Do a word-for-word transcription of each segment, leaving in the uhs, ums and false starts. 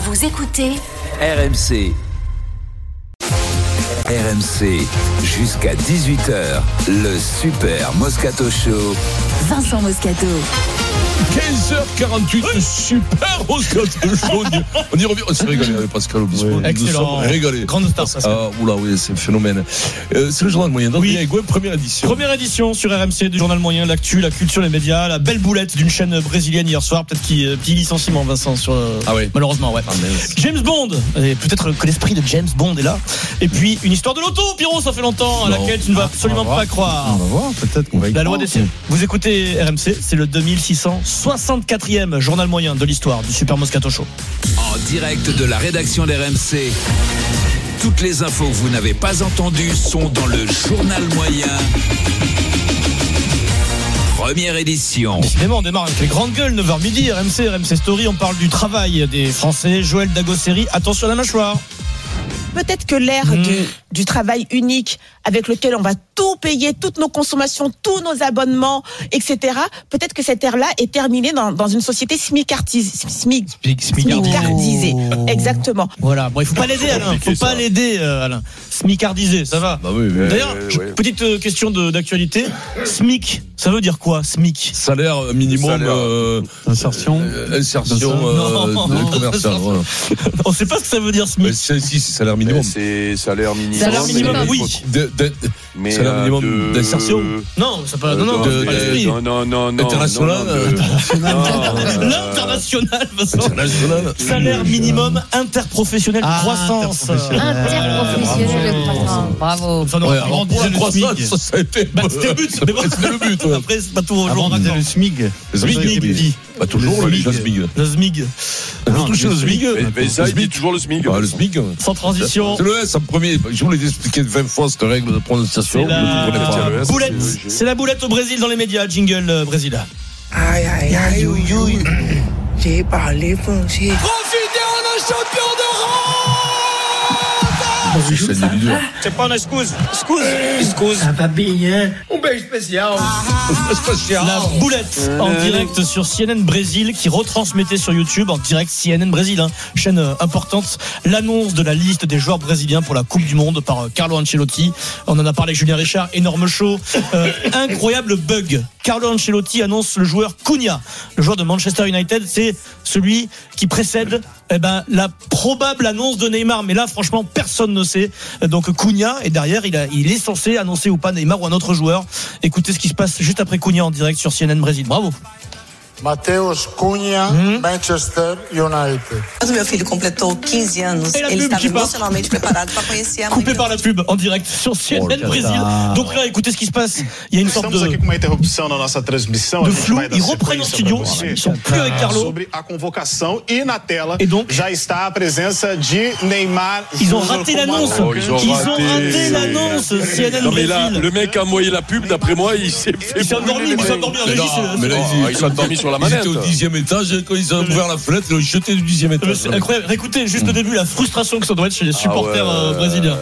Vous écoutez R M C. R M C, jusqu'à dix-huit heures, le Super Moscato Show. Vincent Moscato. quinze heures quarante-huit, le Super Moscato Show. On y revient, on s'est régalé avec Pascal Obispo. Oui, excellent. Régalé. Grande star, Pascal. Ah, oula, oui, c'est un phénomène. Euh, c'est le journal moyen. Donc, oui. Gouin, première édition. Première édition sur R M C du journal moyen, l'actu, la culture, les médias, la belle boulette d'une chaîne brésilienne hier soir. Peut-être qu'il euh, petit licenciement, Vincent, sur, euh, ah ouais. malheureusement, ouais. Ah, James Bond, et peut-être que l'esprit de James Bond est là. Et puis, une histoire de loto, Pierrot, ça fait longtemps, à non. laquelle tu ne vas absolument pas croire. On va voir, peut-être qu'on va y La loi croire. des cieux. Vous écoutez R M C, c'est le deux mille six cent soixante-quatrième journal moyen de l'histoire du Super Moscato Show. En direct de la rédaction d'R M C. Toutes les infos que vous n'avez pas entendues sont dans le journal moyen. Première édition. Décidément, on démarre avec les grandes gueules, neuf heures midi, R M C, R M C Story, on parle du travail des Français. Joël Dagosseri, attention à la mâchoire. Peut-être que l'ère Mmh. du, du travail unique avec lequel on va tout payer, toutes nos consommations, tous nos abonnements, et cetera. Peut-être que cette ère-là est terminée dans, dans une société smicardisée. Smic, smicardisée. Exactement. Voilà, bon, il faut pas l'aider, Alain. Il faut pas l'aider, euh, Alain. Smicardisé, ça va. Bah oui, oui. D'ailleurs, ouais, je- ouais. petite euh, question de, d'actualité. SMIC, ça veut dire quoi, SMIC? Salaire minimum, Salaire. euh, Insertion. euh, insertion euh, Non, de- non. commerciale. Voilà. On sait pas ce que ça veut dire, Mais SMIC. c'est, si, c'est salaire minimum. C'est salaire minimum. Salaire minimum, mais- oui. De- de- Mais salaire euh, minimum de- d'insertion. Non, ça pas, non, non, de- c'est pas de- l'esprit. Non, non, non, non. International, non, non, euh, de- non, euh, L'international, Vincent. International. Salaire minimum interprofessionnel de Ah, croissance. interprofessionnel. Interprofessionnel de croissance. Bravo. Enfin, non, Ouais, avant, alors, on pour disait la le croissance, SMIC. ça, ça a été. Bah, c'était le but, mais bon. C'était le but, ouais. Après, c'est pas tout au Avant, jour on disait maintenant. le SMIG. Le SMIG, SMIG, oui. Bah, toujours, Le le SMIG. SMIG. Le SMIG. Vous Non, touchez le le SMIG. Mais, mais ça, il dit toujours le SMIC. Bah, le SMIG. Sans transition. C'est le S en premier. Je vous l'ai expliqué vingt fois cette règle de prononciation. C'est Vous la ne comprenez pas. le S, boulette. oui, j'ai- C'est la boulette au Brésil dans les médias. Jingle euh, Brésil. Aïe, aïe, aïe, ouïe, ouïe. J'ai parlé français. C'est une vidéo. C'est pas un excuse. Excuse. Excuse. Ça va bien. Un beijo spécial. La boulette en direct sur C N N Brésil qui retransmettait sur YouTube en direct C N N Brésil, hein, chaîne euh, importante, l'annonce de la liste des joueurs brésiliens pour la Coupe du Monde par euh, Carlo Ancelotti. On en a parlé avec Julien Richard, énorme show, euh, incroyable bug. Carlo Ancelotti annonce le joueur Cunha, le joueur de Manchester United, c'est celui qui précède eh ben, la probable annonce de Neymar, mais là franchement personne ne sait. Donc Cunha est derrière, il, a, il est censé annoncer ou pas Neymar ou un autre joueur. Écoutez ce qui se passe juste après Cunha en direct sur C N N Brésil. Bravo. Mateus Cunha, Manchester United. Quando meu filho completou quinze anos, Et la ele pub estava qui passe. emocionalmente preparado para conhecer a mãe. Coupé par la pub en direct sur C N N Oh, Brésil. putain. Donc là, écoutez ce qui se passe. Il y a une sorte Estamos aqui de, com uma interrupção na nossa transmissão. de A gente flou. vai dar Ils reprennent en sequência studio. pra você Ils sont plus avec Carlo. sobre a convocação e na tela Et donc, já está a presença de Neymar. Ils ont Júnior raté como l'annonce. atacante. Oh, ils ont Ils ont raté. raté l'annonce. C N N Non mais là, Brésil. le mec a envoyé la pub, d'après moi, il s'est fait Il s'est brûler endormi, les il s'est mains. endormi en Mais régie. non, c'est- mais là, Oh, ils sont endormis sur la Ils manette. étaient au dixième étage quand ils ont ouvert la fenêtre, ils l'ont jeté du dixième Mais étage. c'est incroyable. Écoutez juste au début la frustration que ça doit être chez les supporters Ah ouais. euh, brésiliens.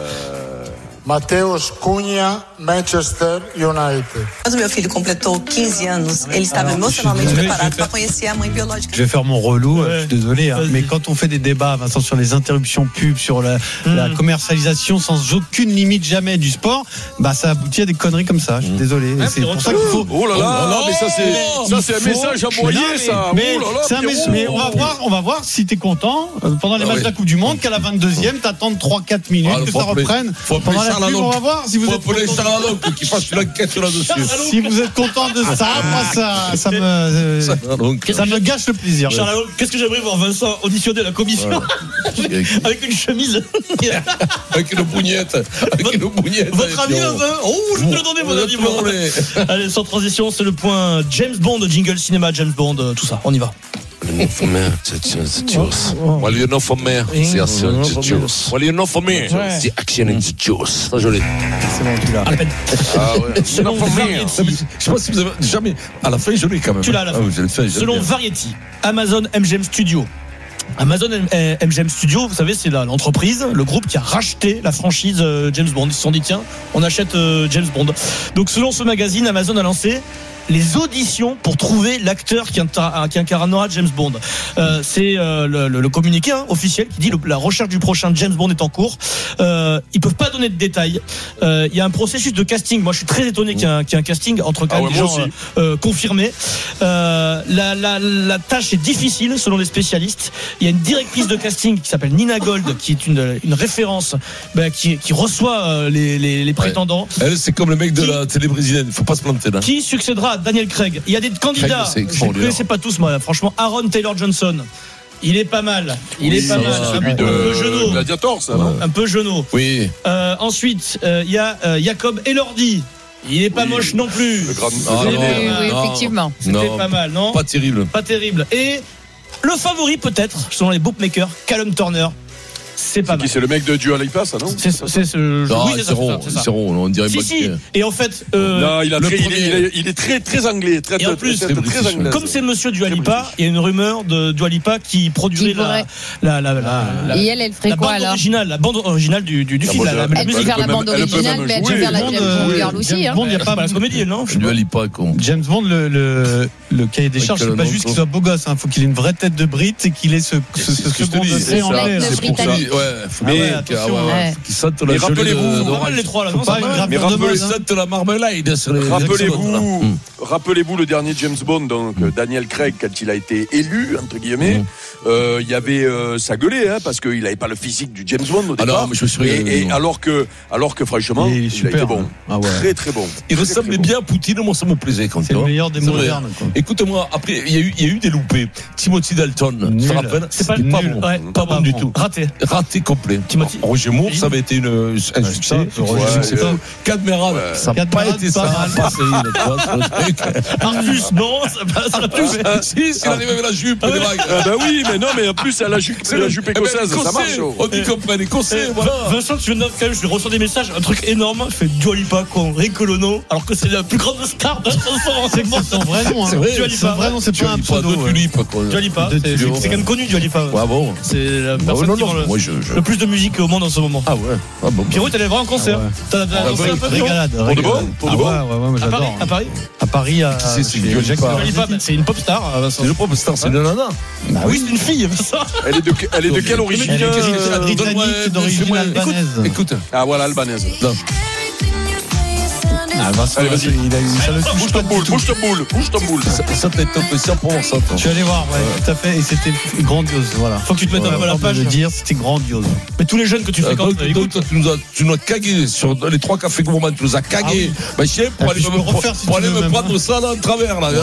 Mateus Cunha, Manchester United. Quando meu filho completou quinze anos, ele estava emocionalmente désolé, preparado je vais para conhecer a mãe biológica. Je vais faire mon relou, Ouais. je suis désolé, hein, Vas-y. mais quand on fait des débats, Vincent, sur les interruptions pub, sur la, Mm. la commercialisation sans aucune limite jamais du sport, bah ça aboutit à des conneries comme ça. Je suis désolé. Et Ouais, c'est Pierrot, pour ça qu'il faut. Oh là là, Oh là mais ça c'est, ça c'est un Il faut- message Mais envoyé, non, mais- ça. Mais, Oh là là, c'est un Pierrot. message- mais on va voir, on va voir si t'es content euh, pendant les Ah matchs oui. de la Coupe du Monde qu'à la vingt-deuxième t'attends trois quatre minutes Ah, que faut ça appeler- reprenne. faut appeler Pendant la Charles pub, on Alonso. va voir si vous Faut êtes appeler content. Charles Alonso qui fasse une enquête là-dessus. Si vous êtes content de ça, moi ça, ça me, euh, Ça, donc, ça me gâche le plaisir. Charles Alonso, qu'est-ce que j'aimerais voir Vincent auditionner la commission avec une chemise. avec une bougnette. Avec une bougnette. Votre avis, Pierrot. Vincent? Oh, je peux le donner mon avis. moi. Allez, sans transition, c'est le point James Bond, jingle cinéma, James Bond, euh, tout ça. On y va. Well, you know for me, c'est action the juice. Well, you know for me, c'est action in the juice. Ça, je l'ai. C'est bon, tu l'as. À la peine. Ah ouais. Selon Variety, Je sais pas si vous avez jamais. À la fin, je l'ai quand même. Tu l'as à la fin. Ah oui, je l'ai fait. je l'ai selon bien. Variety, Amazon M G M Studio. Amazon M- euh, M G M Studio, vous savez, c'est la- l'entreprise, le groupe qui a racheté la franchise euh, James Bond. Ils se sont dit, tiens, on achète euh, James Bond. Donc, selon ce magazine, Amazon a lancé les auditions pour trouver l'acteur qui, inter- qui incarnera James Bond. Euh, c'est euh, le, le, le communiqué hein, officiel qui dit que la recherche du prochain James Bond est en cours. Euh, ils peuvent pas donner de détails. Euh, il y a un processus de casting. Moi, je suis très étonné qu'il y ait un, qu'il y ait un casting entre Ah ouais, des gens euh, euh, confirmés. Euh, la, la, la tâche est difficile selon les spécialistes. Il y a une directrice de casting qui s'appelle Nina Gold, qui est une, une référence, bah, qui, qui reçoit euh, les, les, les prétendants. Ouais. Elle, c'est comme le mec de qui, la télé brésilienne. Il faut pas se planter là. Qui succédera à Daniel Craig. Il y a des candidats. Craig, je ne connaissais pas tous, moi. Franchement, Aaron Taylor Johnson. Il est pas mal. Il oui, est pas mal. C'est celui un, de un peu genou. Gladiator, ça, non? Un peu genou. Oui. Euh, ensuite, il euh, y a euh, Jacob Elordi. Il est pas oui. moche non plus. Le grand... ah, oui, non, oui, oui, non. effectivement. C'était non, pas mal, non? Pas terrible. Pas terrible. Et le favori peut-être, selon les bookmakers, Callum Turner. C'est pas c'est mal. Qui, c'est le mec de Dua Lipa, ça, non? C'est, c'est ce non, oui, c'est, c'est, rond, c'est ça. c'est rond, on dirait si, si. Et en fait, euh, non, il, a très, il, est, il, est, il est très, très anglais. Très, et en plus, très, très, très anglais. Comme c'est monsieur Dua Lipa, il y a une rumeur de Dua Lipa qui produirait la, la, la, la, la, et elle, elle ferait la quoi bande alors originale, la bande originale du, du, du film. La, la, elle peut faire la bande originale, mais elle peut faire la James Girl aussi. Bond, il n'y a pas de comédie, non? Dua Lipa, con. James Bond, le, le, le cahier des charges, c'est pas juste qu'il soit beau gosse, il faut qu'il ait une vraie tête de Brite et qu'il ait ce second degré anglais. C'est pour ça. Mais qui sentent la gelée de les trois là, non? Mais rappelez la marmelade sur les. Rappelez-vous, rappelez-vous le dernier James Bond, donc Daniel Craig, quand il a été élu entre guillemets, il y avait ça gueulait, parce qu'il n'avait pas le physique du James Bond au départ. Et alors que, alors que franchement, il a été bon, très très bon. Il ressemblait bien à Poutine, moi ça me plaisait quand. C'est le meilleur des modernes. Écoute-moi, après il y a eu, il y a eu des loupés. Timothy Dalton, tu te rappelles? C'est pas bon, pas bon du tout. Raté, raté complet. Roger Moore, ça avait été une, un succès. Cadmeral, ça n'a pas été ça. Artus, non, ça passe. Artus, si, s'il arrive avec la jupe, des vagues. Bah oui, mais non, mais en plus, la jupe, c'est la jupe écossaise, ça marche. On dit qu'on prend écossais, voilà. Vincent, tu viens de quand même, je lui reçois des messages, un truc énorme. Je fais Dua Lipa, con, Ricolono, alors que c'est la plus grande star d'un chanson. C'est son vrai nom. C'est vrai, Dua Lipa. Vraiment, c'est pas un pseudo. Dua Lipa, c'est quand même connu, Dua Lipa. Ouais, bon. C'est la personne qui vend le plus de musique au monde en ce moment. Ah ouais. Ah bon. Pierrot, t'allais voir un concert. T'as dansé un peu, régalade. Pour de bon, pour de bon. Ouais, ouais, moi j'adore. À Paris, à Paris, à c'est c'est Dua Lipa. C'est une pop star. C'est une pop star, c'est une nana. Bah oui, c'est une fille. Elle est de, elle est de quelle origine? Elle est britannique d'origine albanaise. Écoute. Ah voilà, albanaise. Ah, Vincent, allez, vas-y. Il a eu, ça le bouge ton boule, bouge ton boule, bouge ton boule. Ça t'a été cent pour cent. Je suis allé voir, ouais, ouais, tout à fait, et c'était grandiose. Voilà. Faut que tu te mettes ouais, à la page. De dire, c'était grandiose. Mais tous les jeunes que tu fais quand tu nous as, tu nous as cagué sur les trois cafés gourmands, tu nous as cagué. Bah, je sais, pour aller me refaire, pour aller me prendre ça là en travers là.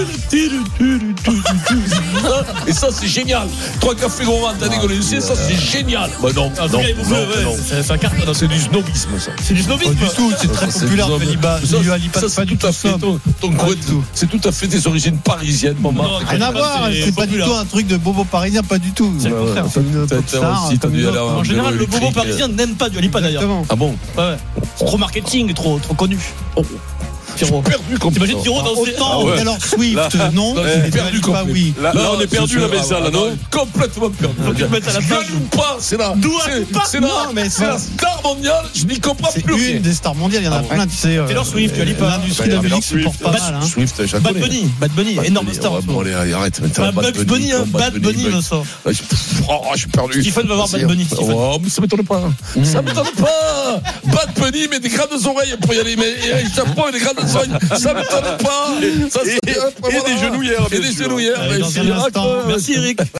Et ça, c'est génial. Trois cafés gourmands, t'as dégollé. Ça, c'est génial. Bah non, non, c'est un carton. C'est du snobisme, ça. C'est du snobisme. Du tout, c'est très populaire. Dua Lipa, ça, c'est tout à fait ton, ton c'est tout à fait des origines parisiennes, maman. Rien à voir, c'est pas du tout un truc de bobo parisien, pas du tout. C'est le contraire. En général, le bobo parisien n'aime pas Dua Lipa d'ailleurs. Ah bon? Ouais. C'est trop marketing, trop trop connu. Pierrot. Perdu comme t'imagines Pierrot dans autant ah ouais. Alors Swift là, non, là, perdu pas oui. Là, là on est perdu la maison là, non? Complètement perdu. Faut que tu te mettes à la page ou pas, c'est là. C'est là, mais c'est la star mondiale, je n'y comprends plus rien. C'est une des stars mondiales, il y en a plein, tu sais. Taylor Swift, Dua Lipa, l'industrie de la musique se porte pas mal. Swift, j'ai Bad Bunny, Bad Bunny, énorme star. Bon allez, arrête. Bad Bunny, Bad Bunny, Vincent. Oh, je suis perdu. Stephen va voir Bad Bunny. Oh, mais ça m'étonne pas. Ça m'étonne pas. Bad Bunny, mais des grandes oreilles pour y aller, mais chapeau et des grandes oreilles. Ça m'étonne pas. Ça, et, et, et des genouillères. Et des genouillères. Merci Eric.